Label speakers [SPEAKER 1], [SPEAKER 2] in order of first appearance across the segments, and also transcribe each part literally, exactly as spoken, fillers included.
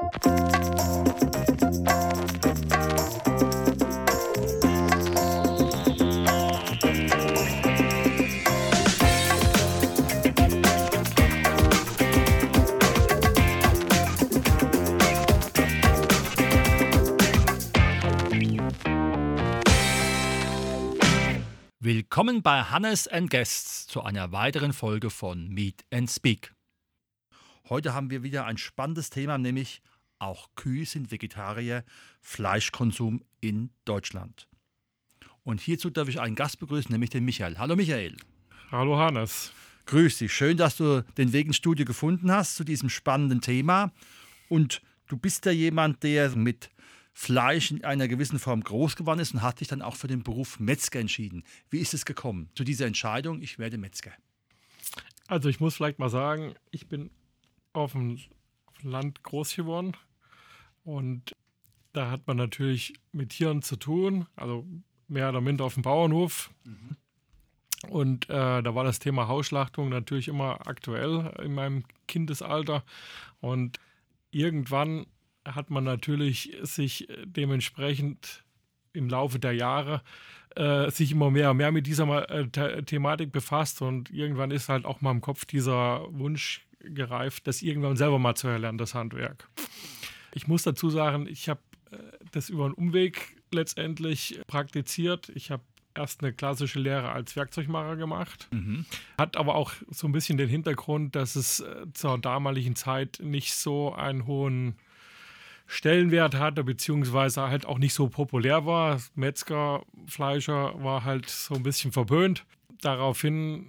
[SPEAKER 1] Willkommen bei Hannes and Guests zu einer weiteren Folge von Meet and Speak. Heute haben wir wieder ein spannendes Thema, nämlich auch Kühe sind Vegetarier, Fleischkonsum in Deutschland. Und hierzu darf ich einen Gast begrüßen, nämlich den Michael. Hallo Michael.
[SPEAKER 2] Hallo Hannes.
[SPEAKER 1] Grüß dich, schön, dass du den Weg ins Studio gefunden hast zu diesem spannenden Thema. Und du bist ja jemand, der mit Fleisch in einer gewissen Form groß geworden ist und hat dich dann auch für den Beruf Metzger entschieden. Wie ist es gekommen zu dieser Entscheidung, ich werde Metzger?
[SPEAKER 2] Also ich muss vielleicht mal sagen, ich bin auf dem, auf dem Land groß geworden und da hat man natürlich mit Tieren zu tun, also mehr oder minder auf dem Bauernhof. Mhm. Und äh, da war das Thema Hausschlachtung natürlich immer aktuell in meinem Kindesalter und irgendwann hat man natürlich sich dementsprechend im Laufe der Jahre äh, sich immer mehr und mehr mit dieser äh, The- Thematik befasst und irgendwann ist halt auch mal im Kopf dieser Wunsch gereift, das irgendwann selber mal zu erlernen, das Handwerk. Ich muss dazu sagen, ich habe äh, das über einen Umweg letztendlich praktiziert. Ich habe erst eine klassische Lehre als Werkzeugmacher gemacht, mhm. Hat aber auch so ein bisschen den Hintergrund, dass es äh, zur damaligen Zeit nicht so einen hohen Stellenwert hatte, beziehungsweise halt auch nicht so populär war. Metzger, Fleischer war halt so ein bisschen verpönt. Daraufhin,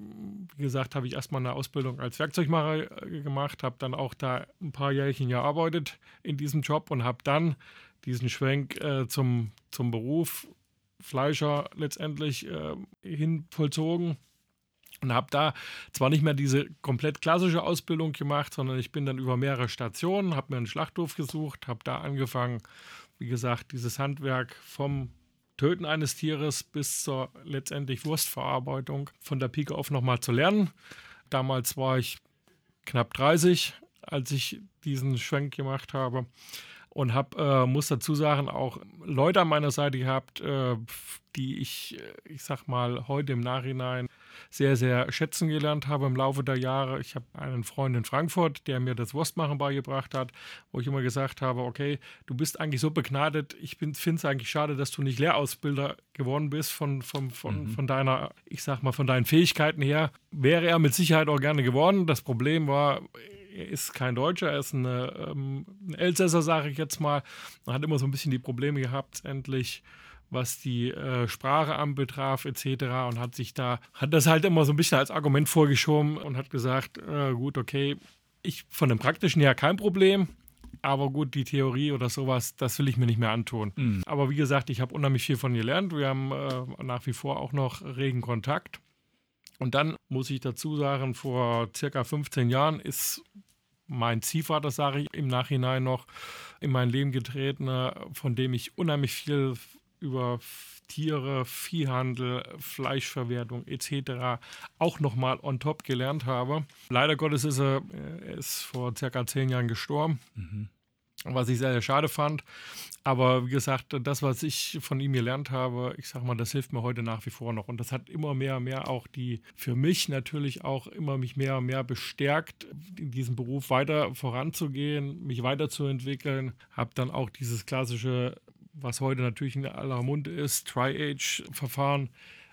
[SPEAKER 2] wie gesagt, habe ich erstmal eine Ausbildung als Werkzeugmacher gemacht, habe dann auch da ein paar Jährchen gearbeitet in diesem Job und habe dann diesen Schwenk äh, zum, zum Beruf Fleischer letztendlich äh, hin vollzogen. Und habe da zwar nicht mehr diese komplett klassische Ausbildung gemacht, sondern ich bin dann über mehrere Stationen, habe mir einen Schlachthof gesucht, habe da angefangen, wie gesagt, dieses Handwerk vom Töten eines Tieres bis zur letztendlich Wurstverarbeitung von der Pike auf nochmal zu lernen. Damals war ich knapp dreißig, als ich diesen Schwenk gemacht habe und habe, äh, muss dazu sagen, auch Leute an meiner Seite gehabt, äh, die ich, ich sag mal, heute im Nachhinein sehr, sehr schätzen gelernt habe im Laufe der Jahre. Ich habe einen Freund in Frankfurt, der mir das Wurstmachen beigebracht hat, wo ich immer gesagt habe, okay, du bist eigentlich so begnadet, ich finde es eigentlich schade, dass du nicht Lehrausbilder geworden bist von, von, von, mhm. von deiner, ich sag mal, von deinen Fähigkeiten her. Wäre er mit Sicherheit auch gerne geworden. Das Problem war, er ist kein Deutscher, er ist eine, ähm, ein Elsässer, sage ich jetzt mal. Er hat immer so ein bisschen die Probleme gehabt, endlich was die äh, Sprache anbetraf et cetera und hat sich da, hat das halt immer so ein bisschen als Argument vorgeschoben und hat gesagt, äh, gut, okay, ich von dem Praktischen her kein Problem, aber gut, die Theorie oder sowas, das will ich mir nicht mehr antun. Mhm. Aber wie gesagt, ich habe unheimlich viel von gelernt, wir haben äh, nach wie vor auch noch regen Kontakt. Und dann muss ich dazu sagen, vor circa fünfzehn Jahren ist mein Ziehvater, sage ich im Nachhinein noch, in mein Leben getreten, von dem ich unheimlich viel über Tiere, Viehhandel, Fleischverwertung et cetera auch nochmal on top gelernt habe. Leider Gottes ist er, er ist vor circa zehn Jahren gestorben, mhm. was ich sehr, sehr schade fand. Aber wie gesagt, das, was ich von ihm gelernt habe, ich sag mal, das hilft mir heute nach wie vor noch. Und das hat immer mehr und mehr auch die, für mich natürlich auch immer mich mehr und mehr bestärkt, in diesem Beruf weiter voranzugehen, mich weiterzuentwickeln. Habe dann auch dieses klassische, was heute natürlich in aller Munde ist, Tri-Age-Verfahren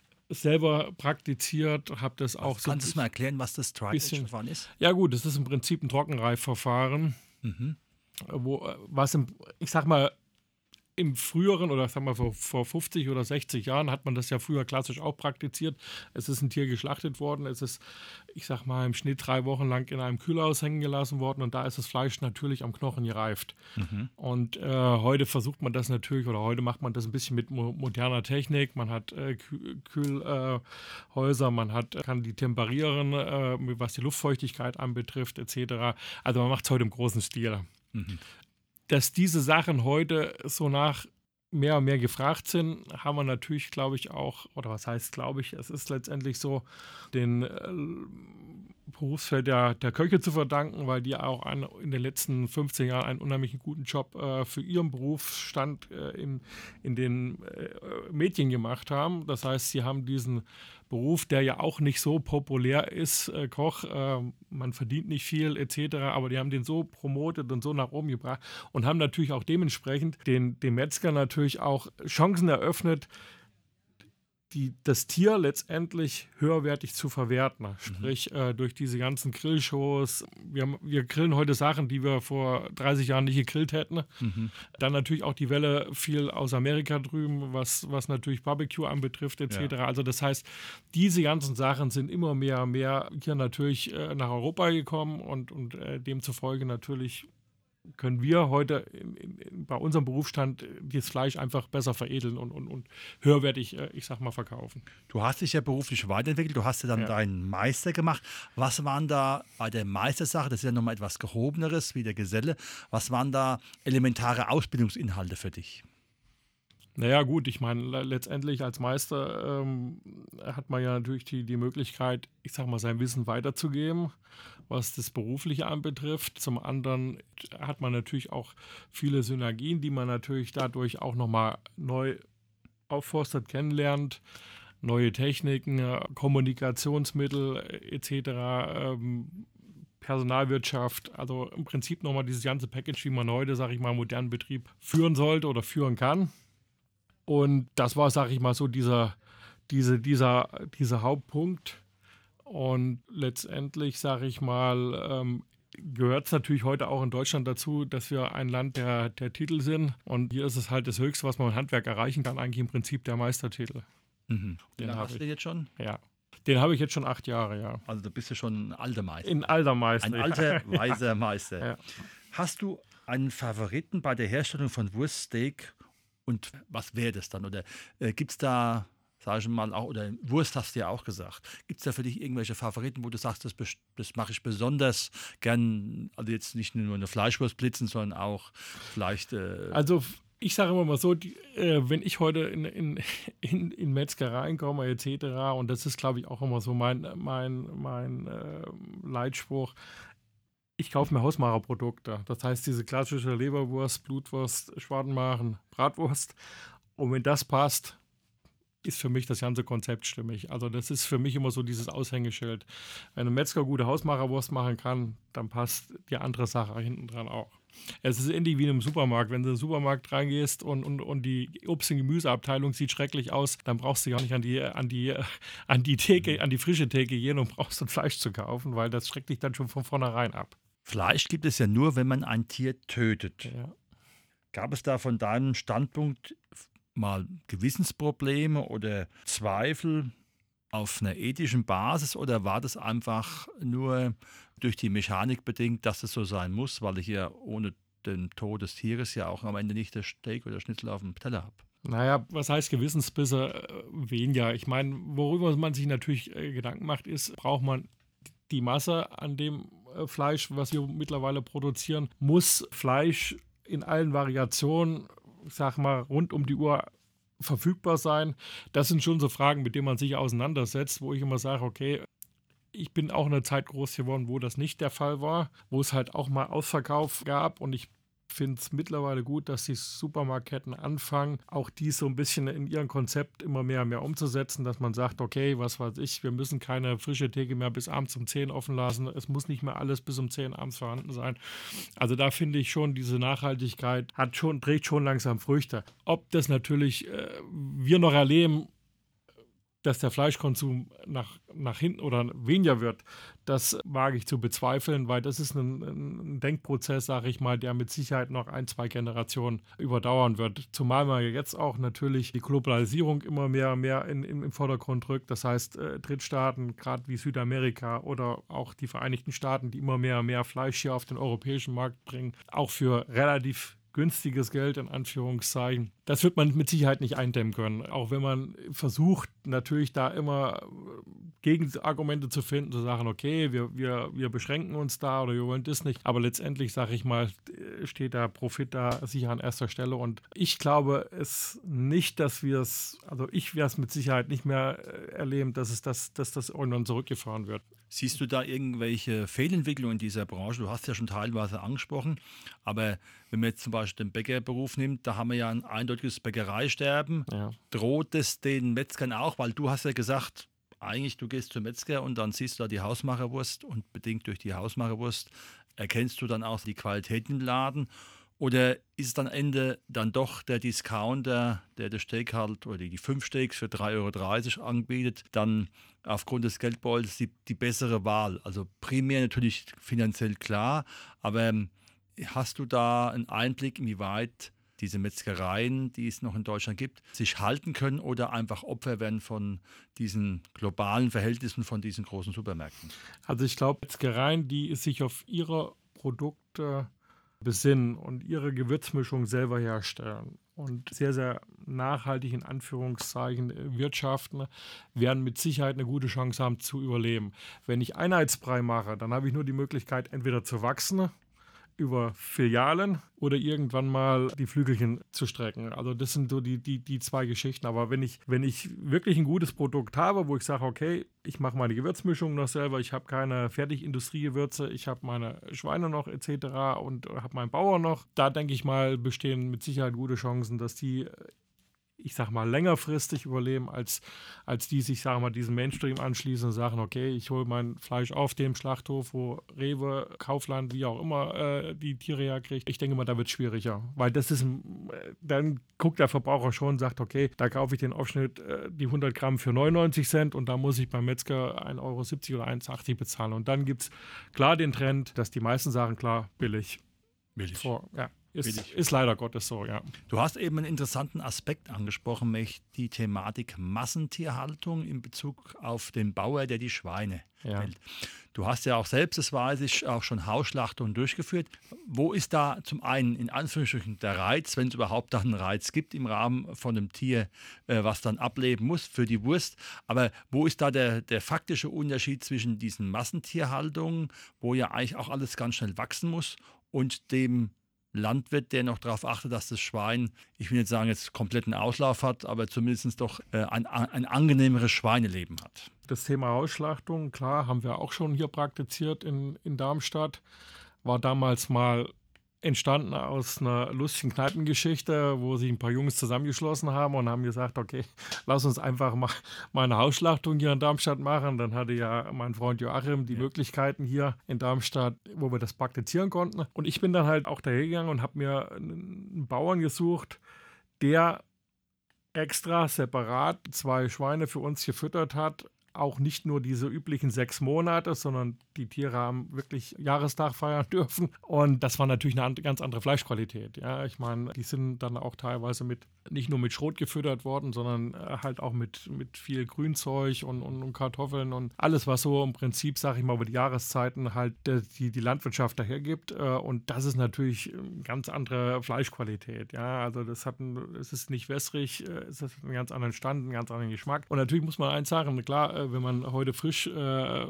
[SPEAKER 2] selber praktiziert, habe das auch
[SPEAKER 1] also
[SPEAKER 2] so.
[SPEAKER 1] Kannst du mal erklären, was das Tri-Age-Verfahren ist?
[SPEAKER 2] Ja gut, das ist im Prinzip ein Trockenreifverfahren, mhm. wo, was im, ich sag mal, im früheren oder sagen wir vor, vor fünfzig oder sechzig Jahren hat man das ja früher klassisch auch praktiziert. Es ist ein Tier geschlachtet worden, es ist, ich sag mal, im Schnitt drei Wochen lang in einem Kühlhaus hängen gelassen worden und da ist das Fleisch natürlich am Knochen gereift. Mhm. Und äh, heute versucht man das natürlich, oder heute macht man das ein bisschen mit mo- moderner Technik. Man hat äh, Kühlhäuser, äh, man hat, kann die temperieren, äh, was die Luftfeuchtigkeit anbetrifft, et cetera. Also man macht es heute im großen Stil. Mhm. Dass diese Sachen heute so nach mehr und mehr gefragt sind, haben wir natürlich, glaube ich, auch, oder was heißt, glaube ich, es ist letztendlich so, den äh, Berufsfeld der, der Köche zu verdanken, weil die auch ein, in den letzten fünfzehn Jahren einen unheimlich guten Job äh, für ihren Berufsstand äh, in, in den äh, Medien gemacht haben. Das heißt, sie haben diesen Beruf, der ja auch nicht so populär ist, äh, Koch, äh, man verdient nicht viel et cetera, aber die haben den so promotet und so nach oben gebracht und haben natürlich auch dementsprechend den, den Metzger natürlich auch Chancen eröffnet, Die, das Tier letztendlich höherwertig zu verwerten. Sprich, mhm. äh, durch diese ganzen Grillshows. Wir, haben, wir grillen heute Sachen, die wir vor dreißig Jahren nicht gegrillt hätten. Mhm. Dann natürlich auch die Welle viel aus Amerika drüben, was, was natürlich Barbecue anbetrifft et cetera. Ja. Also das heißt, diese ganzen Sachen sind immer mehr, mehr hier natürlich äh, nach Europa gekommen und, und äh, demzufolge natürlich können wir heute in, in, bei unserem Berufsstand das Fleisch einfach besser veredeln und, und, und höherwertig, ich sag mal, verkaufen.
[SPEAKER 1] Du hast dich ja beruflich weiterentwickelt, du hast ja dann ja. deinen Meister gemacht. Was waren da bei der Meistersache, das ist ja nochmal etwas Gehobeneres wie der Geselle, was waren da elementare Ausbildungsinhalte für dich?
[SPEAKER 2] Naja gut, ich meine, letztendlich als Meister ähm, hat man ja natürlich die, die Möglichkeit, ich sag mal, sein Wissen weiterzugeben, was das Berufliche anbetrifft. Zum anderen hat man natürlich auch viele Synergien, die man natürlich dadurch auch nochmal neu aufforstet, kennenlernt. Neue Techniken, Kommunikationsmittel et cetera, ähm, Personalwirtschaft, also im Prinzip nochmal dieses ganze Package, wie man heute, sag ich mal, einen modernen Betrieb führen sollte oder führen kann. Und das war, sag ich mal, so dieser, diese, dieser, dieser Hauptpunkt. Und letztendlich, sage ich mal, ähm, gehört es natürlich heute auch in Deutschland dazu, dass wir ein Land der, der Titel sind. Und hier ist es halt das Höchste, was man im Handwerk erreichen kann, eigentlich im Prinzip der Meistertitel.
[SPEAKER 1] Mhm. Den, den hast ich. du jetzt schon?
[SPEAKER 2] Ja. Den habe ich jetzt schon acht Jahre, ja.
[SPEAKER 1] Also du bist ja schon ein alter Meister.
[SPEAKER 2] Ein alter Meister.
[SPEAKER 1] Ein alter, weiser Meister.
[SPEAKER 2] Ja.
[SPEAKER 1] Hast du einen Favoriten bei der Herstellung von Wurst, Steak? Und was wäre das dann? Oder äh, gibt es da, sage ich mal, auch, oder Wurst hast du ja auch gesagt, gibt es da für dich irgendwelche Favoriten, wo du sagst, das, das mache ich besonders gern, also jetzt nicht nur eine Fleischwurst blitzen, sondern auch vielleicht... Äh
[SPEAKER 2] also ich sage immer mal so, die, äh, wenn ich heute in, in, in, in Metzgereien komme et cetera, und das ist, glaube ich, auch immer so mein, mein, mein äh, Leitspruch, ich kaufe mir Hausmacherprodukte. Das heißt, diese klassische Leberwurst, Blutwurst, Schwadenmachen, Bratwurst. Und wenn das passt, ist für mich das ganze Konzept stimmig. Also das ist für mich immer so dieses Aushängeschild. Wenn ein Metzger gute Hausmacherwurst machen kann, dann passt die andere Sache hinten dran auch. Es ist ähnlich wie in einem Supermarkt. Wenn du in den Supermarkt reingehst und, und, und die Obst- und Gemüseabteilung sieht schrecklich aus, dann brauchst du gar nicht an die, an die, an die Theke, an die frische Theke gehen und brauchst ein Fleisch zu kaufen, weil das schreckt dich dann schon von vornherein ab.
[SPEAKER 1] Fleisch gibt es ja nur, wenn man ein Tier tötet.
[SPEAKER 2] Ja.
[SPEAKER 1] Gab es da von deinem Standpunkt mal Gewissensprobleme oder Zweifel auf einer ethischen Basis oder war das einfach nur durch die Mechanik bedingt, dass es so sein muss, weil ich ja ohne den Tod des Tieres ja auch am Ende nicht das Steak oder Schnitzel auf dem Teller habe?
[SPEAKER 2] Naja, was heißt Gewissensbisse? Weniger. Ich meine, worüber man sich natürlich äh, Gedanken macht, ist, braucht man die Masse an dem äh, Fleisch, was wir mittlerweile produzieren, muss Fleisch in allen Variationen, ich sag mal, rund um die Uhr verfügbar sein. Das sind schon so Fragen, mit denen man sich auseinandersetzt, wo ich immer sage, okay, ich bin auch in einer Zeit groß geworden, wo das nicht der Fall war, wo es halt auch mal Ausverkauf gab und ich finde es mittlerweile gut, dass die Supermarktketten anfangen, auch dies so ein bisschen in ihrem Konzept immer mehr und mehr umzusetzen, dass man sagt, okay, was weiß ich, wir müssen keine frische Theke mehr bis abends um zehn offen lassen, es muss nicht mehr alles bis um zehn abends vorhanden sein. Also da finde ich schon, diese Nachhaltigkeit hat schon, trägt schon langsam Früchte. Ob das natürlich äh, wir noch erleben, dass der Fleischkonsum nach, nach hinten oder weniger wird, das wage ich zu bezweifeln, weil das ist ein, ein Denkprozess, sage ich mal, der mit Sicherheit noch ein, zwei Generationen überdauern wird. Zumal man jetzt auch natürlich die Globalisierung immer mehr, mehr in, in, im Vordergrund rückt. Das heißt, äh, Drittstaaten, gerade wie Südamerika oder auch die Vereinigten Staaten, die immer mehr, mehr Fleisch hier auf den europäischen Markt bringen, auch für relativ günstiges Geld, in Anführungszeichen. Das wird man mit Sicherheit nicht eindämmen können. Auch wenn man versucht, natürlich da immer Gegenargumente zu finden, zu sagen, okay, wir, wir, wir beschränken uns da oder wir wollen das nicht. Aber letztendlich, sage ich mal, steht der Profit da sicher an erster Stelle. Und ich glaube es nicht, dass wir es, also ich werde es mit Sicherheit nicht mehr erleben, dass, es das, dass das irgendwann zurückgefahren wird.
[SPEAKER 1] Siehst du da irgendwelche Fehlentwicklungen in dieser Branche? Du hast ja schon teilweise angesprochen, aber wenn man jetzt zum Beispiel den Bäckerberuf nimmt, da haben wir ja ein eindeutiges Bäckereisterben.
[SPEAKER 2] Ja.
[SPEAKER 1] Droht es den Metzgern auch? Weil du hast ja gesagt, eigentlich du gehst zum Metzger und dann siehst du da die Hausmacherwurst und bedingt durch die Hausmacherwurst erkennst du dann auch die Qualität im Laden. Oder ist es dann am Ende dann doch der Discounter, der das Steak halt oder die fünf Steaks für drei Euro dreißig anbietet, dann aufgrund des Geldbeutels die, die bessere Wahl? Also primär natürlich finanziell klar, aber ähm, hast du da einen Einblick, inwieweit diese Metzgereien, die es noch in Deutschland gibt, sich halten können oder einfach Opfer werden von diesen globalen Verhältnissen von diesen großen Supermärkten?
[SPEAKER 2] Also ich glaube, Metzgereien, die sich auf ihre Produkte besinnen und ihre Gewürzmischung selber herstellen und sehr, sehr nachhaltig in Anführungszeichen wirtschaften, werden mit Sicherheit eine gute Chance haben zu überleben. Wenn ich Einheitsbrei mache, dann habe ich nur die Möglichkeit, entweder zu wachsen über Filialen oder irgendwann mal die Flügelchen zu strecken. Also das sind so die, die, die zwei Geschichten. Aber wenn ich, wenn ich wirklich ein gutes Produkt habe, wo ich sage, okay, ich mache meine Gewürzmischung noch selber, ich habe keine Fertigindustriegewürze, ich habe meine Schweine noch et cetera und habe meinen Bauer noch, da denke ich mal, bestehen mit Sicherheit gute Chancen, dass die, ich sag mal, längerfristig überleben, als, als die sich, sag mal, diesem Mainstream anschließen und sagen, okay, ich hole mein Fleisch auf dem Schlachthof, wo Rewe, Kaufland, wie auch immer, äh, die Tiere herkriegt. Ich denke mal, da wird es schwieriger, weil das ist, dann guckt der Verbraucher schon und sagt, okay, da kaufe ich den Aufschnitt, äh, die hundert Gramm für neunundneunzig Cent und da muss ich beim Metzger ein Euro siebzig oder eins achtzig bezahlen. Und dann gibt es klar den Trend, dass die meisten sagen, klar, billig.
[SPEAKER 1] Billig.
[SPEAKER 2] Vor, ja. Ist, ist leider Gottes so, ja.
[SPEAKER 1] Du hast eben einen interessanten Aspekt angesprochen, nämlich die Thematik Massentierhaltung in Bezug auf den Bauer, der die Schweine
[SPEAKER 2] Ja.
[SPEAKER 1] hält. Du hast ja auch selbst, das weiß ich, auch schon Hausschlachtungen durchgeführt. Wo ist da zum einen in Anführungsstrichen der Reiz, wenn es überhaupt da einen Reiz gibt im Rahmen von einem Tier, äh, was dann ableben muss für die Wurst? Aber wo ist da der, der faktische Unterschied zwischen diesen Massentierhaltungen, wo ja eigentlich auch alles ganz schnell wachsen muss, und dem Landwirt, der noch darauf achtet, dass das Schwein, ich will nicht sagen, jetzt kompletten Auslauf hat, aber zumindest doch äh, ein, ein angenehmeres Schweineleben hat?
[SPEAKER 2] Das Thema Hausschlachtung, klar, haben wir auch schon hier praktiziert in, in Darmstadt. War damals mal entstanden aus einer lustigen Kneipengeschichte, wo sich ein paar Jungs zusammengeschlossen haben und haben gesagt, okay, lass uns einfach mal, mal eine Hausschlachtung hier in Darmstadt machen. Dann hatte ja mein Freund Joachim die ja. Möglichkeiten hier in Darmstadt, wo wir das praktizieren konnten. Und ich bin dann halt auch daher gegangen und habe mir einen Bauern gesucht, der extra separat zwei Schweine für uns gefüttert hat. Auch nicht nur diese üblichen sechs Monate, sondern die Tiere haben wirklich Jahrestag feiern dürfen. Und das war natürlich eine ganz andere Fleischqualität. Ja, ich meine, die sind dann auch teilweise mit, nicht nur mit Schrot gefüttert worden, sondern halt auch mit, mit viel Grünzeug und, und, und Kartoffeln und alles, was so im Prinzip, sage ich mal, über die Jahreszeiten halt die, die Landwirtschaft dahergibt. Und das ist natürlich eine ganz andere Fleischqualität. Ja, also das hat ein, es ist nicht wässrig, es hat einen ganz anderen Stand, einen ganz anderen Geschmack. Und natürlich muss man eins sagen, klar, wenn man heute frisch äh,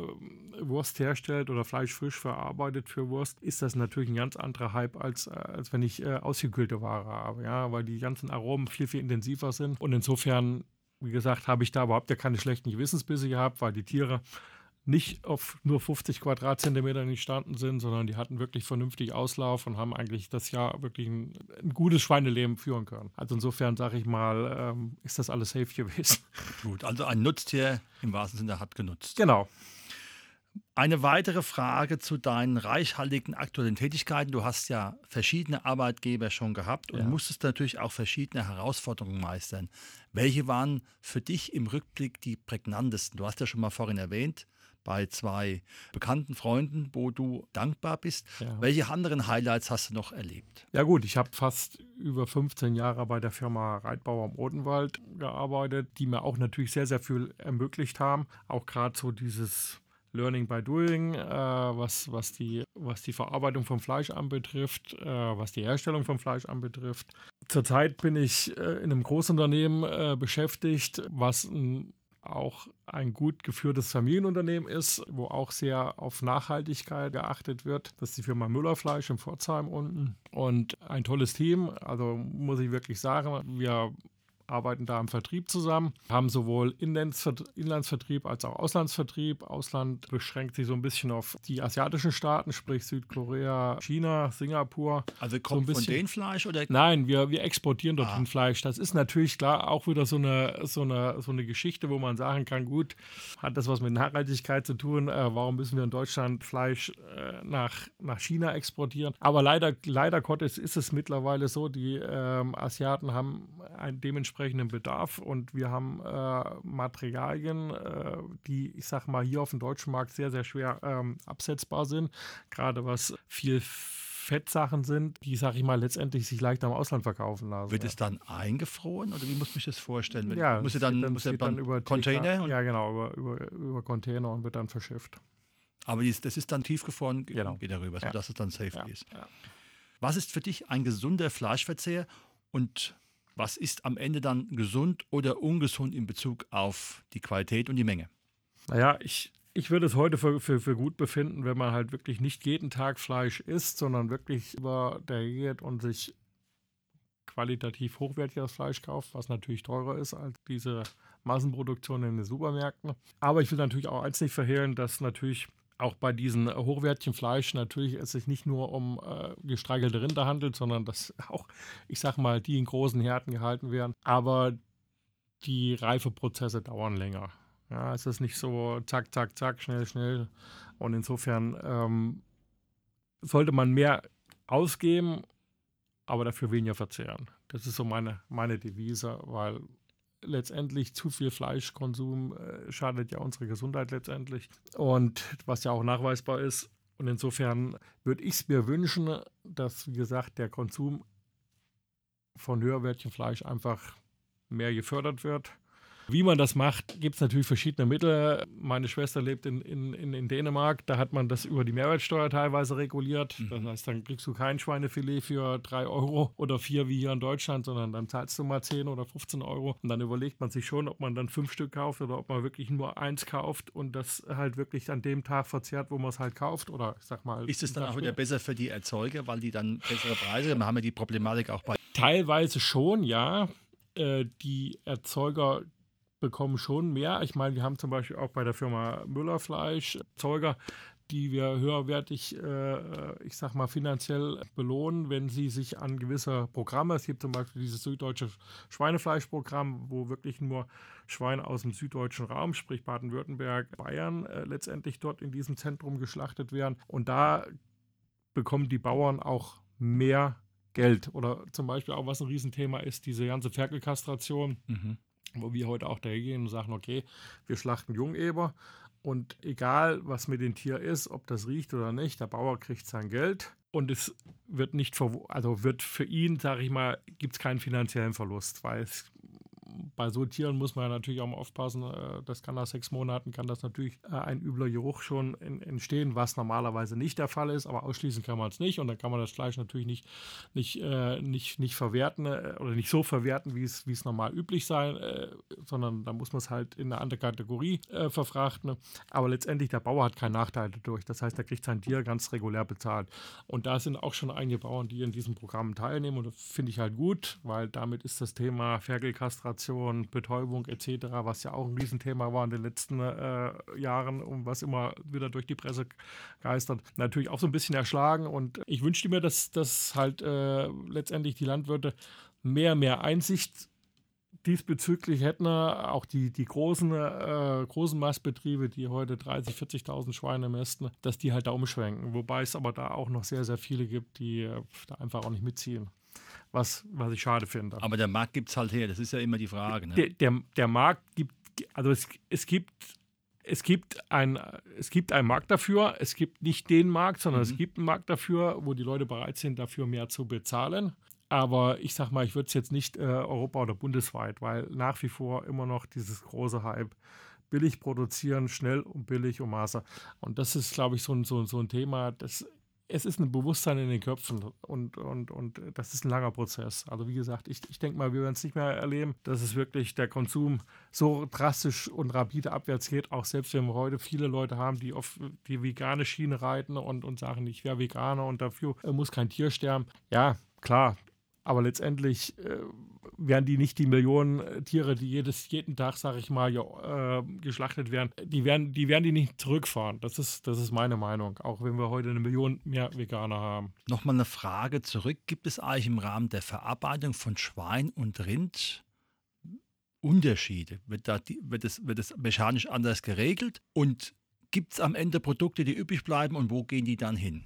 [SPEAKER 2] Wurst herstellt oder Fleisch frisch verarbeitet für Wurst, ist das natürlich ein ganz anderer Hype, als, als wenn ich äh, ausgekühlte Ware habe, ja, weil die ganzen Aromen viel, viel intensiver sind. Und insofern, wie gesagt, habe ich da überhaupt ja keine schlechten Gewissensbisse gehabt, weil die Tiere nicht auf nur fünfzig Quadratzentimeter gestanden sind, sondern die hatten wirklich vernünftig Auslauf und haben eigentlich das Jahr wirklich ein, ein gutes Schweineleben führen können. Also insofern, sage ich mal, ähm, ist das alles safe gewesen.
[SPEAKER 1] Gut, also ein Nutztier im wahrsten Sinne hat genutzt.
[SPEAKER 2] Genau.
[SPEAKER 1] Eine weitere Frage zu deinen reichhaltigen aktuellen Tätigkeiten. Du hast ja verschiedene Arbeitgeber schon gehabt und
[SPEAKER 2] ja.
[SPEAKER 1] musstest natürlich auch verschiedene Herausforderungen meistern. Welche waren für dich im Rückblick die prägnantesten? Du hast ja schon mal vorhin erwähnt, bei zwei bekannten Freunden, wo du dankbar bist. Ja. Welche anderen Highlights hast du noch erlebt?
[SPEAKER 2] Ja gut, ich habe fast über fünfzehn Jahre bei der Firma Reitbauer im Odenwald gearbeitet, die mir auch natürlich sehr, sehr viel ermöglicht haben. Auch gerade so dieses Learning by Doing, äh, was, was, die, was die Verarbeitung von Fleisch anbetrifft, äh, was die Herstellung von Fleisch anbetrifft. Zurzeit bin ich äh, in einem Großunternehmen äh, beschäftigt, was ein auch ein gut geführtes Familienunternehmen ist, wo auch sehr auf Nachhaltigkeit geachtet wird. Das ist die Firma Müllerfleisch in Pforzheim unten. Und ein tolles Team, also muss ich wirklich sagen, wir arbeiten da im Vertrieb zusammen, haben sowohl Inlandsvertrieb als auch Auslandsvertrieb. Ausland beschränkt sich so ein bisschen auf die asiatischen Staaten, sprich Südkorea, China, Singapur.
[SPEAKER 1] Also kommt
[SPEAKER 2] so
[SPEAKER 1] von denen Fleisch? Oder?
[SPEAKER 2] Nein, wir, wir exportieren dorthin
[SPEAKER 1] ah.
[SPEAKER 2] Fleisch. Das ist natürlich klar auch wieder so eine, so, eine, so eine Geschichte, wo man sagen kann, gut, hat das was mit Nachhaltigkeit zu tun? Äh, warum müssen wir in Deutschland Fleisch äh, nach, nach China exportieren? Aber leider, leider Gottes ist es mittlerweile so, die ähm, Asiaten haben einen dementsprechenden Bedarf und wir haben äh, Materialien, äh, die, ich sag mal, hier auf dem deutschen Markt sehr, sehr schwer ähm, absetzbar sind. Gerade was viel Fettsachen sind, die, sag ich mal, letztendlich sich leicht am Ausland verkaufen lassen.
[SPEAKER 1] Wird ja. es dann eingefroren oder wie muss man sich das vorstellen?
[SPEAKER 2] Ja,
[SPEAKER 1] muss es dann,
[SPEAKER 2] dann,
[SPEAKER 1] muss dann,
[SPEAKER 2] dann über
[SPEAKER 1] Container?
[SPEAKER 2] Ja, genau, über, über, über Container und wird dann verschifft.
[SPEAKER 1] Aber das ist dann tiefgefroren,
[SPEAKER 2] genau.
[SPEAKER 1] geht darüber,
[SPEAKER 2] ja.
[SPEAKER 1] sodass es dann safe
[SPEAKER 2] ja.
[SPEAKER 1] ist.
[SPEAKER 2] Ja.
[SPEAKER 1] Was ist für dich ein gesunder Fleischverzehr und was ist am Ende dann gesund oder ungesund in Bezug auf die Qualität und die Menge?
[SPEAKER 2] Naja, ich, ich würde es heute für, für, für gut befinden, wenn man halt wirklich nicht jeden Tag Fleisch isst, sondern wirklich über der geht und sich qualitativ hochwertiges Fleisch kauft, was natürlich teurer ist als diese Massenproduktion in den Supermärkten. Aber ich will natürlich auch eins nicht verhehlen, dass natürlich auch bei diesen hochwertigen Fleisch natürlich es sich nicht nur um äh, gestreichelte Rinder handelt, sondern dass auch, ich sag mal, die in großen Härten gehalten werden. Aber die Reifeprozesse dauern länger. Ja, es ist nicht so zack, zack, zack, schnell, schnell. Und insofern ähm, sollte man mehr ausgeben, aber dafür weniger verzehren. Das ist so meine, meine Devise, weil letztendlich zu viel Fleischkonsum äh, schadet ja unserer Gesundheit letztendlich. Und was ja auch nachweisbar ist. Und insofern würde ich es mir wünschen, dass, wie gesagt, der Konsum von höherwertigem Fleisch einfach mehr gefördert wird. Wie man das macht, gibt es natürlich verschiedene Mittel. Meine Schwester lebt in, in, in Dänemark, da hat man das über die Mehrwertsteuer teilweise reguliert. Mhm. Das heißt, dann kriegst du kein Schweinefilet für drei Euro oder vier wie hier in Deutschland, sondern dann zahlst du mal zehn oder fünfzehn Euro. Und dann überlegt man sich schon, ob man dann fünf Stück kauft oder ob man wirklich nur eins kauft und das halt wirklich an dem Tag verzehrt, wo man es halt kauft. Oder ich sag mal.
[SPEAKER 1] Ist es dann auch wieder besser für die Erzeuger, weil die dann bessere Preise haben? Wir haben ja die Problematik auch bei.
[SPEAKER 2] Teilweise schon, ja. Äh, die Erzeuger bekommen schon mehr. Ich meine, wir haben zum Beispiel auch bei der Firma Müller Fleisch Erzeuger, die wir höherwertig, äh, ich sag mal, finanziell belohnen, wenn sie sich an gewisse Programme, es gibt zum Beispiel dieses süddeutsche Schweinefleischprogramm, wo wirklich nur Schweine aus dem süddeutschen Raum, sprich Baden-Württemberg, Bayern, äh, letztendlich dort in diesem Zentrum geschlachtet werden. Und da bekommen die Bauern auch mehr Geld. Oder zum Beispiel auch, was ein Riesenthema ist, diese ganze Ferkelkastration. Mhm. Wo wir heute auch dahin gehen und sagen, okay, wir schlachten Jungeber und egal, was mit dem Tier ist, ob das riecht oder nicht, der Bauer kriegt sein Geld und es wird nicht, verw- also wird für ihn, sage ich mal, gibt es keinen finanziellen Verlust, weil es bei so Tieren muss man ja natürlich auch mal aufpassen, das kann nach sechs Monaten, kann das natürlich ein übler Geruch schon entstehen, was normalerweise nicht der Fall ist, aber ausschließen kann man es nicht und dann kann man das Fleisch natürlich nicht, nicht, äh, nicht, nicht verwerten oder nicht so verwerten, wie es, wie es normal üblich sein, äh, sondern da muss man es halt in eine andere Kategorie äh, verfrachten, aber letztendlich der Bauer hat keinen Nachteil dadurch, das heißt, er kriegt sein Tier ganz regulär bezahlt und da sind auch schon einige Bauern, die in diesem Programm teilnehmen und das finde ich halt gut, weil damit ist das Thema Ferkelkastration, Betäubung et cetera, was ja auch ein Riesenthema war in den letzten äh, Jahren und was immer wieder durch die Presse geistert, natürlich auch so ein bisschen erschlagen. Und ich wünschte mir, dass, dass halt äh, letztendlich die Landwirte mehr, mehr Einsicht diesbezüglich hätten, auch die, die großen, äh, großen Mastbetriebe, die heute dreißigtausend, vierzigtausend Schweine mästen, dass die halt da umschwenken. Wobei es aber da auch noch sehr, sehr viele gibt, die äh, da einfach auch nicht mitziehen. Was, was ich schade finde.
[SPEAKER 1] Aber der Markt gibt es halt her, das ist ja immer die Frage. Ne?
[SPEAKER 2] Der, der, der Markt gibt, also es, es gibt, es gibt ein, es gibt einen Markt dafür, es gibt nicht den Markt, sondern mhm. es gibt einen Markt dafür, wo die Leute bereit sind, dafür mehr zu bezahlen. Aber ich sag mal, ich würde es jetzt nicht äh, Europa oder bundesweit, weil nach wie vor immer noch dieses große Hype billig produzieren, schnell und billig und Maße. Und das ist, glaube ich, so ein, so, so ein Thema, das es ist ein Bewusstsein in den Köpfen und, und, und das ist ein langer Prozess. Also wie gesagt, ich, ich denke mal, wir werden es nicht mehr erleben, dass es wirklich der Konsum so drastisch und rapide abwärts geht, auch selbst wenn wir heute viele Leute haben, die auf die vegane Schiene reiten und, und sagen, ich wäre Veganer und dafür muss kein Tier sterben. Ja, klar, aber letztendlich äh, werden die nicht die Millionen Tiere, die jedes, jeden Tag, sage ich mal, ja, äh, geschlachtet werden, die werden, die werden die nicht zurückfahren. Das ist, das ist meine Meinung, auch wenn wir heute eine Million mehr Veganer haben.
[SPEAKER 1] Nochmal eine Frage zurück. Gibt es eigentlich im Rahmen der Verarbeitung von Schwein und Rind Unterschiede? Wird, da die, wird, es, wird es mechanisch anders geregelt? Und gibt es am Ende Produkte, die übrig bleiben und wo gehen die dann hin?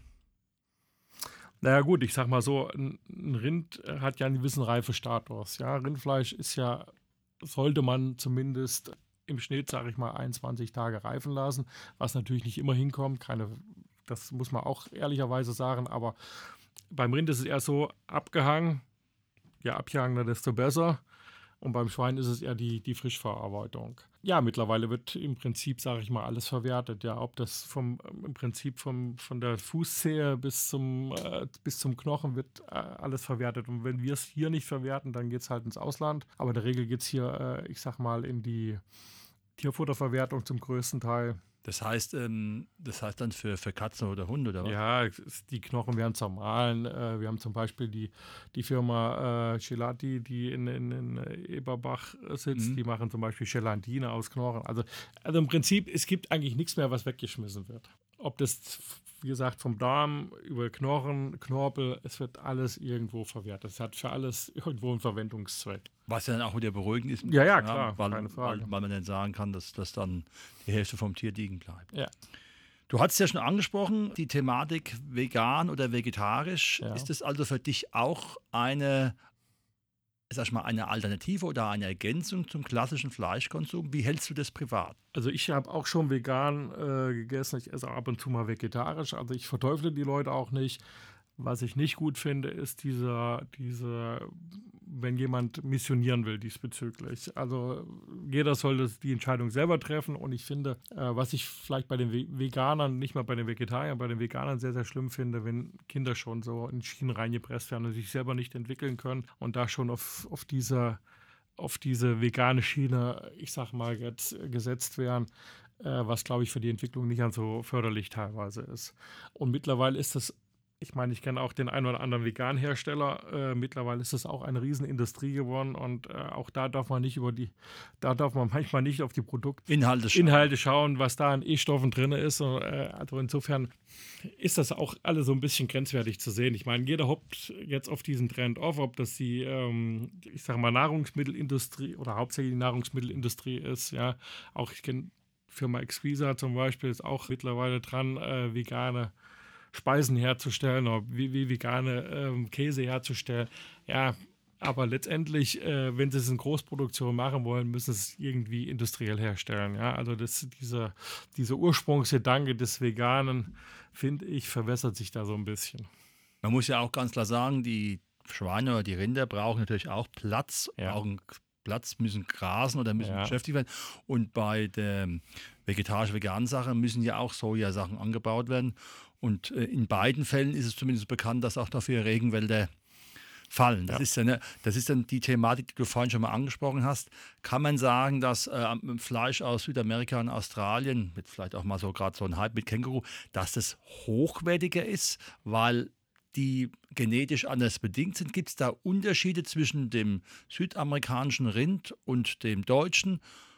[SPEAKER 2] Naja gut, ich sag mal so, ein Rind hat ja einen gewissen Reifestatus. Ja, Rindfleisch ist ja, sollte man zumindest im Schnitt, sage ich mal, einundzwanzig Tage reifen lassen, was natürlich nicht immer hinkommt. Keine, das muss man auch ehrlicherweise sagen, aber beim Rind ist es eher so abgehangen, je abgehangener, desto besser. Und beim Schwein ist es eher die, die Frischverarbeitung. Ja, mittlerweile wird im Prinzip, sage ich mal, alles verwertet. Ja, ob das vom, im Prinzip vom, von der Fußzehe bis zum, äh, bis zum Knochen wird äh, alles verwertet. Und wenn wir es hier nicht verwerten, dann geht es halt ins Ausland. Aber in der Regel geht es hier, äh, ich sag mal, in die Tierfutterverwertung zum größten Teil.
[SPEAKER 1] Das heißt, ähm, das heißt dann für, für Katzen oder Hunde, oder was?
[SPEAKER 2] Ja, die Knochen werden zermahlen. Äh, wir haben zum Beispiel die, die Firma äh, Gelati, die in, in, in Eberbach sitzt. Mhm. Die machen zum Beispiel Gelatine aus Knochen. Also, also im Prinzip, es gibt eigentlich nichts mehr, was weggeschmissen wird. Ob das, wie gesagt, vom Darm über Knochen, Knorpel, es wird alles irgendwo verwertet. Es hat für alles irgendwo einen Verwendungszweck.
[SPEAKER 1] Was ja dann auch wieder beruhigend ist.
[SPEAKER 2] Ja, ja, klar,
[SPEAKER 1] weil,
[SPEAKER 2] keine Frage.
[SPEAKER 1] Weil, weil man dann sagen kann, dass, dass dann die Hälfte vom Tier liegen bleibt.
[SPEAKER 2] Ja.
[SPEAKER 1] Du hattest ja schon angesprochen, die Thematik vegan oder vegetarisch.
[SPEAKER 2] Ja.
[SPEAKER 1] Ist das also für dich auch eine, sag ich mal, eine Alternative oder eine Ergänzung zum klassischen Fleischkonsum? Wie hältst du das privat?
[SPEAKER 2] Also ich habe auch schon vegan äh, gegessen. Ich esse ab und zu mal vegetarisch. Also ich verteufle die Leute auch nicht. Was ich nicht gut finde, ist dieser, dieser, wenn jemand missionieren will diesbezüglich. Also jeder soll die Entscheidung selber treffen und ich finde, äh, was ich vielleicht bei den Veganern, nicht mal bei den Vegetariern, bei den Veganern sehr, sehr schlimm finde, wenn Kinder schon so in Schienen reingepresst werden und sich selber nicht entwickeln können und da schon auf, auf dieser auf diese vegane Schiene, ich sag mal, jetzt gesetzt werden, äh, was, glaube ich, für die Entwicklung nicht ganz so förderlich teilweise ist. Und mittlerweile ist das, ich meine, ich kenne auch den einen oder anderen Vegan-Hersteller, äh, mittlerweile ist das auch eine Riesenindustrie geworden und äh, auch da darf man nicht über die, da darf man manchmal nicht auf die Produktinhalte
[SPEAKER 1] schauen.
[SPEAKER 2] Inhalte schauen, was da an E-Stoffen drin ist. Und, äh, also insofern ist das auch alle so ein bisschen grenzwertig zu sehen. Ich meine, jeder hoppt jetzt auf diesen Trend auf, ob das die, ähm, ich sage mal, Nahrungsmittelindustrie oder hauptsächlich die Nahrungsmittelindustrie ist. Ja, auch ich kenne Firma Exquisa zum Beispiel, ist auch mittlerweile dran, äh, vegane Speisen herzustellen oder wie, wie vegane ähm, Käse herzustellen. Ja, aber letztendlich, äh, wenn sie es in Großproduktion machen wollen, müssen sie es irgendwie industriell herstellen. Ja, also das, dieser, dieser Ursprungsgedanke des Veganen, finde ich, verwässert sich da so ein bisschen.
[SPEAKER 1] Man muss ja auch ganz klar sagen, die Schweine oder die Rinder brauchen natürlich auch Platz,
[SPEAKER 2] ja.
[SPEAKER 1] brauchen Platz, müssen grasen oder müssen
[SPEAKER 2] ja.
[SPEAKER 1] beschäftigt werden. Und bei der vegetarisch-veganen Sache müssen ja auch Sojasachen angebaut werden. Und äh, in beiden Fällen ist es zumindest bekannt, dass auch dafür Regenwälder fallen. Das, ja. ist ja eine, das ist dann die Thematik, die du vorhin schon mal angesprochen hast. Kann man sagen, dass äh, Fleisch aus Südamerika und Australien, mit vielleicht auch mal so gerade so ein Hype mit Känguru, dass das hochwertiger ist, weil die genetisch anders bedingt sind? Gibt es da Unterschiede zwischen dem südamerikanischen Rind und dem deutschen?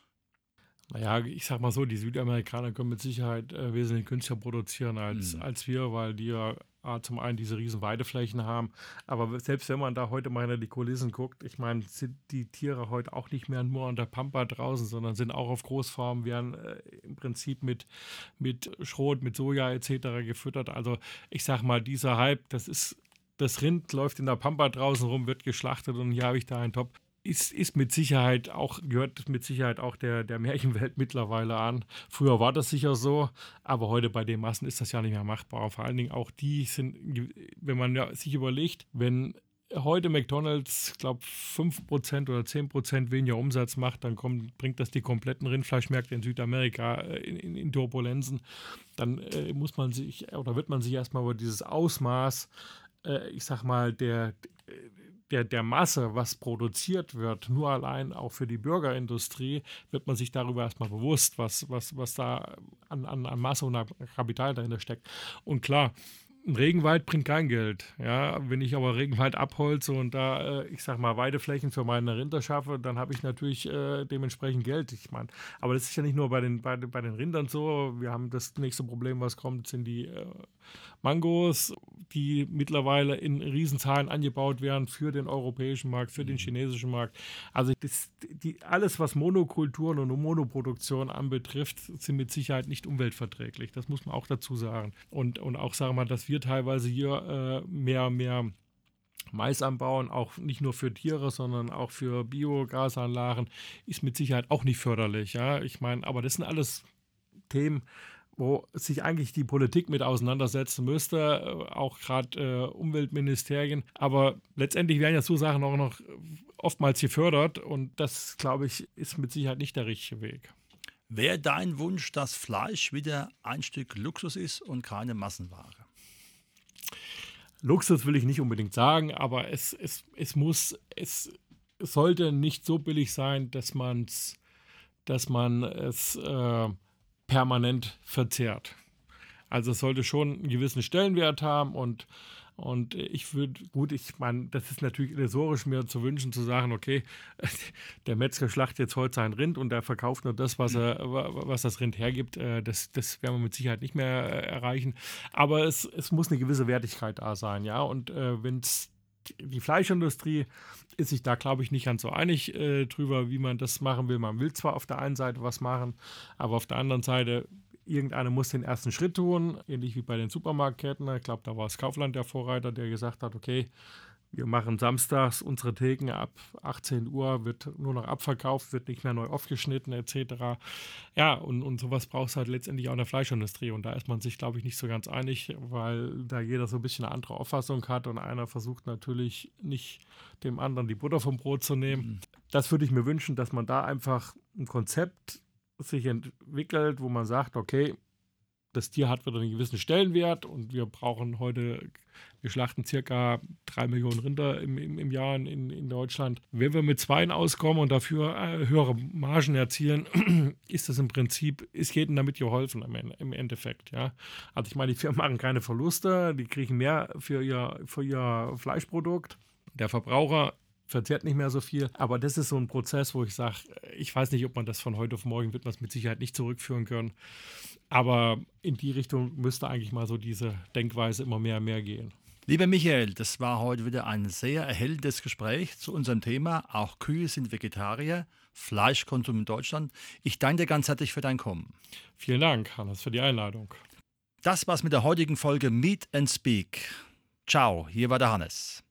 [SPEAKER 2] Naja, ich sag mal so, die Südamerikaner können mit Sicherheit äh, wesentlich günstiger produzieren als, mhm. als wir, weil die ja äh, zum einen diese riesen Weideflächen haben. Aber selbst wenn man da heute mal in die Kulissen guckt, ich meine, sind die Tiere heute auch nicht mehr nur an der Pampa draußen, sondern sind auch auf Großfarmen, werden äh, im Prinzip mit, mit Schrot, mit Soja et cetera gefüttert. Also ich sag mal, dieser Hype, das ist, das Rind läuft in der Pampa draußen rum, wird geschlachtet und hier habe ich da einen Top. Ist, ist mit Sicherheit auch, gehört mit Sicherheit auch der, der Märchenwelt mittlerweile an. Früher war das sicher so, aber heute bei den Massen ist das ja nicht mehr machbar. Vor allen Dingen auch die sind, wenn man ja sich überlegt, wenn heute McDonald's, ich glaube, fünf Prozent oder zehn Prozent weniger Umsatz macht, dann kommt, bringt das die kompletten Rindfleischmärkte in Südamerika in, in, in Turbulenzen. Dann äh, muss man sich, oder wird man sich erstmal über dieses Ausmaß, äh, ich sag mal, der Der, der Masse, was produziert wird, nur allein auch für die Burgerindustrie, wird man sich darüber erstmal bewusst, was, was, was da an, an, an Masse und an Kapital dahinter steckt. Und klar, ein Regenwald bringt kein Geld. Ja, wenn ich aber Regenwald abholze und da, äh, ich sag mal, Weideflächen für meine Rinder schaffe, dann habe ich natürlich äh, dementsprechend Geld. Ich meine, aber das ist ja nicht nur bei den, bei, den- bei den Rindern so. Wir haben das nächste Problem, was kommt, sind die äh, Mangos, die mittlerweile in Riesenzahlen angebaut werden für den europäischen Markt, für den chinesischen Markt. Also das, die, alles, was Monokulturen und Monoproduktion anbetrifft, sind mit Sicherheit nicht umweltverträglich. Das muss man auch dazu sagen. Und, und auch sagen wir mal, dass wir teilweise hier äh, mehr, mehr Mais anbauen, auch nicht nur für Tiere, sondern auch für Biogasanlagen, ist mit Sicherheit auch nicht förderlich. Ja? Ich meine, aber das sind alles Themen, wo sich eigentlich die Politik mit auseinandersetzen müsste, äh, auch gerade äh, Umweltministerien. Aber letztendlich werden ja so Sachen auch noch oftmals gefördert und das, glaube ich, ist mit Sicherheit nicht der richtige Weg.
[SPEAKER 1] Wäre dein Wunsch, dass Fleisch wieder ein Stück Luxus ist und keine Massenware?
[SPEAKER 2] Luxus will ich nicht unbedingt sagen, aber es, es, es muss, es sollte nicht so billig sein, dass man's, dass man es äh, permanent verzehrt. Also es sollte schon einen gewissen Stellenwert haben und, und ich würde, gut, ich meine, das ist natürlich illusorisch, mir zu wünschen, zu sagen, okay, der Metzger schlachtet jetzt heute sein Rind und der verkauft nur das, was, er, was das Rind hergibt. Äh, Das, das werden wir mit Sicherheit nicht mehr äh, erreichen. Aber es, es muss eine gewisse Wertigkeit da sein, ja. Und äh, wenn es die Fleischindustrie ist sich da, glaube ich, nicht ganz so einig äh, drüber, wie man das machen will. Man will zwar auf der einen Seite was machen, aber auf der anderen Seite, irgendeiner muss den ersten Schritt tun, ähnlich wie bei den Supermarktketten. Ich glaube, da war es Kaufland der Vorreiter, der gesagt hat, okay, wir machen samstags unsere Theken ab achtzehn Uhr, wird nur noch abverkauft, wird nicht mehr neu aufgeschnitten et cetera. Ja, und, und sowas braucht es halt letztendlich auch in der Fleischindustrie. Und da ist man sich, glaube ich, nicht so ganz einig, weil da jeder so ein bisschen eine andere Auffassung hat und einer versucht natürlich nicht dem anderen die Butter vom Brot zu nehmen. Mhm. Das würde ich mir wünschen, dass man da einfach ein Konzept sich entwickelt, wo man sagt, okay, das Tier hat wieder einen gewissen Stellenwert und wir brauchen heute, wir schlachten circa drei Millionen Rinder im, im, im Jahr in, in Deutschland. Wenn wir mit Zweien auskommen und dafür äh, höhere Margen erzielen, ist das im Prinzip, ist jedem damit geholfen im, im Endeffekt. Ja? Also ich meine, die Firmen machen keine Verluste, die kriegen mehr für ihr, für ihr Fleischprodukt. Der Verbraucher verzehrt nicht mehr so viel. Aber das ist so ein Prozess, wo ich sage, ich weiß nicht, ob man das von heute auf morgen, wird man es mit Sicherheit nicht zurückführen können. Aber in die Richtung müsste eigentlich mal so diese Denkweise immer mehr und mehr gehen.
[SPEAKER 1] Lieber Michael, das war heute wieder ein sehr erhellendes Gespräch zu unserem Thema. Auch Kühe sind Vegetarier, Fleischkonsum in Deutschland. Ich danke dir ganz herzlich für dein Kommen.
[SPEAKER 2] Vielen Dank, Hannes, für die Einladung.
[SPEAKER 1] Das war's mit der heutigen Folge Meet and Speak. Ciao, hier war der Hannes.